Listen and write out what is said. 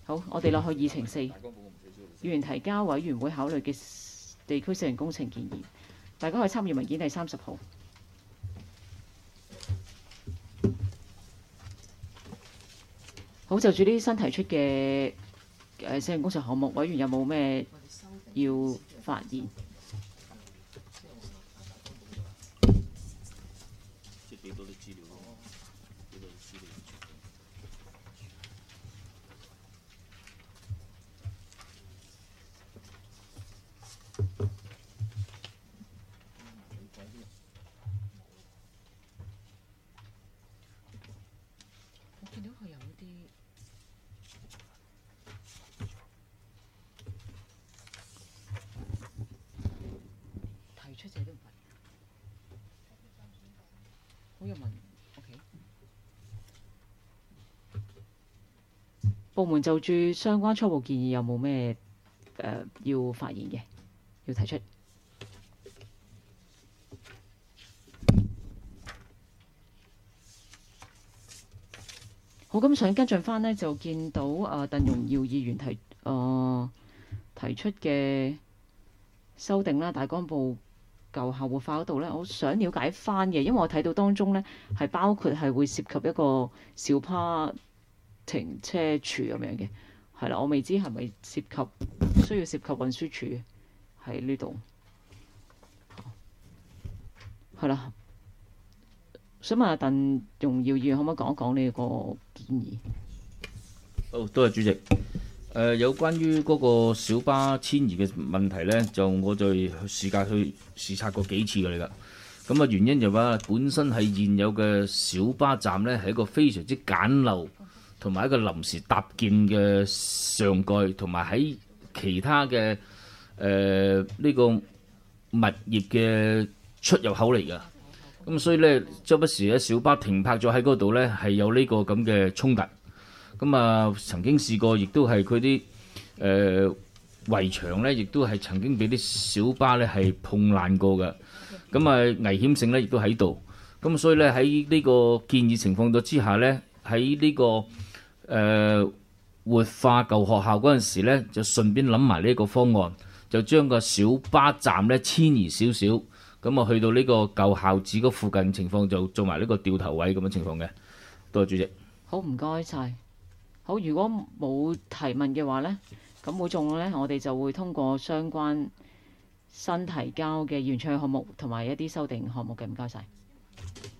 好，我哋落去議程4，議員提交委員會考慮嘅地區小型工程建議，大家可以參閱文件第30號。好，就住呢啲新提出嘅小型工程項目，委員有冇咩要發言？我見到佢有啲提出者都唔係好有問 ，OK。部門就住相關初步建議有冇咩要發言嘅，要提出？好，咁想跟進翻呢，就見到鄧榮耀議員提出嘅修訂啦，大綱部舊校活化嗰度呢，我想了解翻嘅，因為我睇到當中呢係包括係會涉及一個小巴停車處咁樣嘅，係啦，我未知係咪需要涉及運輸署喺呢度，係啦。想問下鄧榮耀議員可唔可以講一講呢個建議？ 好，多謝主席。有關於嗰個小巴遷移嘅問題呢，就我就試駕去視察過幾次㗎啦。咁啊，原因就話本身係現有嘅小巴站呢，係一個非常之簡陋同埋一個臨時搭建嘅上蓋，同埋喺其他嘅呢個物業嘅出入口嚟㗎。咁所以咧，周不時咧小巴停泊咗喺嗰度咧，係有呢個咁嘅衝突。咁啊，曾經試過，亦都係佢啲圍牆咧，亦都係曾經俾啲小巴咧係碰爛過嘅。咁啊，危險性咧亦都喺度。咁所以咧喺呢個建議情況之下咧，喺呢個活化舊學校嗰陣時咧，就順便諗埋呢個方案，就將個小巴站咧遷移少少。咁啊，去到呢個舊校址嗰附近情況，就做埋呢個掉頭位咁嘅情況嘅。多謝主席。 好，唔該晒。好，如果冇提問嘅話呢，咁冇中呢，我哋就會通過相關新提交嘅原創項目同埋一啲修訂項目嘅。唔該晒。